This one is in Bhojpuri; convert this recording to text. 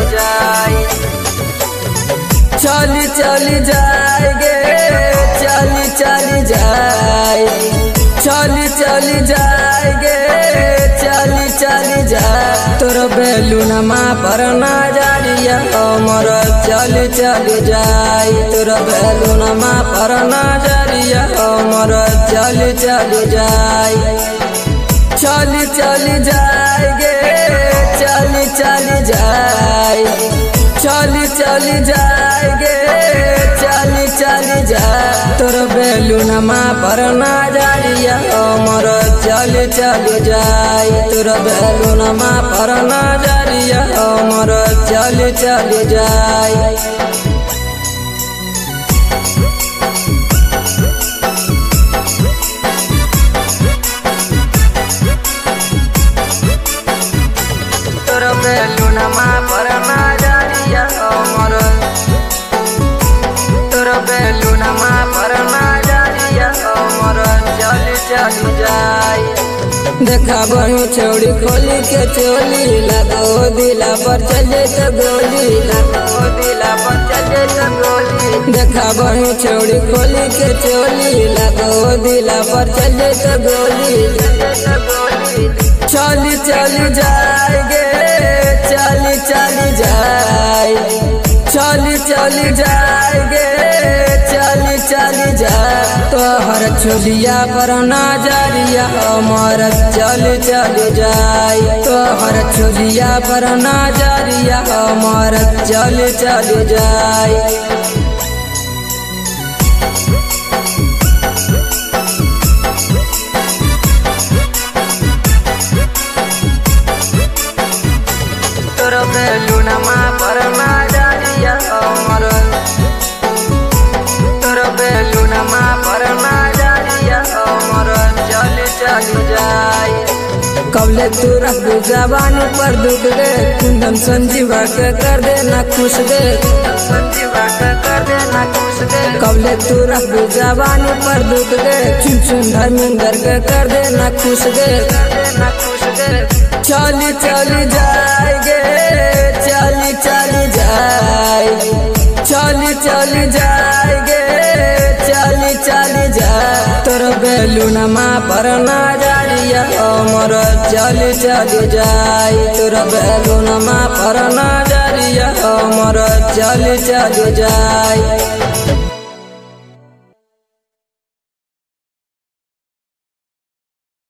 जाए, चली चली जाएगे, चली चली जाए, चली चली जाएगे, चली चली जाए। तोर बेलूनमा पर नजरिया हमर चली चली जाए, तोर बेलूनमा पर नजरिया हमर चली चली जाए, चली चली जाएगे, चली चली जाए, चली चली जाएगे, चली चली जाए। तोर बेलूनमा पर नजरिया हमर चली चली जाए, तोर बेलूनमा पर नजरिया हमर चली चली जाए। तोर बेलूनमा पर नजरिया हमर, तोर बेलूनमा पर नजरिया हमर चली चली जाए। देखा बहू छौड़ी खोली के चोली, लगो दिला पर चले तो गोली, लगो दिला पर चले तो गोली। देखा बहू छौड़ी खोली के चोली, लगो दिला पर चले तो गोली, चले तो गोली। चली चली जाएगे, चली चली जाए, चली चली जाएगे, चली चली जाए। तोहर छोलिया पर नजरिया हमर चली चली जाए, तोहर छोलिया पर नजरिया हमर चली चली जाए। तोर बेलूनमा पर नजरिया हमर, तोर बेलूनमा पर नजरिया हमर चली चली जाए। कबले तू रख जवानी पर दुख गे, कुंदन संजीवा के कर देना खुश गे, संजीवा के कर देना खुश गे। कबले तू रख जवानी पर दुख गे, चुन चुन धर्मेंद्र के कर देना खुश गे, कर देना खुश गे। चली चली जाएगे, चली चली जाए, चली चली जाएगे, चली चली जाए। तोर बेलूनमा पर नजरिया हमर चली चली जाए, तोर बेलूनमा पर नजरिया हमर चली चली जाए।